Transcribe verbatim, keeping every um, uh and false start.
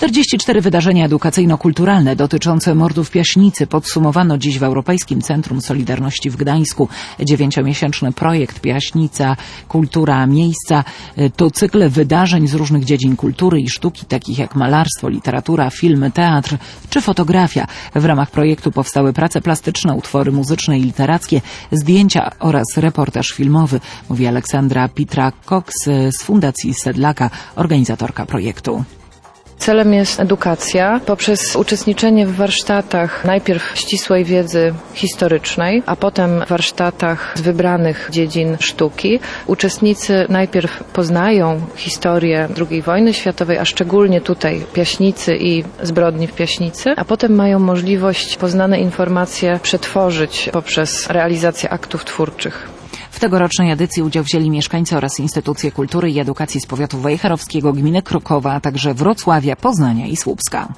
czterdzieści cztery wydarzenia edukacyjno-kulturalne dotyczące mordów Piaśnicy podsumowano dziś w Europejskim Centrum Solidarności w Gdańsku. Dziewięciomiesięczny projekt Piaśnica Kultura Miejsca to cykl wydarzeń z różnych dziedzin kultury i sztuki, takich jak malarstwo, literatura, film, teatr czy fotografia. W ramach projektu powstały prace plastyczne, utwory muzyczne i literackie, zdjęcia oraz reportaż filmowy, mówi Aleksandra Pitra-Cox z Fundacji Sedlaka, organizatorka projektu. Celem jest edukacja poprzez uczestniczenie w warsztatach najpierw ścisłej wiedzy historycznej, a potem w warsztatach z wybranych dziedzin sztuki. Uczestnicy najpierw poznają historię drugiej wojny światowej, a szczególnie tutaj Piaśnicy i zbrodni w Piaśnicy, a potem mają możliwość poznane informacje przetworzyć poprzez realizację aktów twórczych. W tegorocznej edycji udział wzięli mieszkańcy oraz instytucje kultury i edukacji z powiatu wejherowskiego, gminy Krokowa, a także Wrocławia, Poznania i Słupska.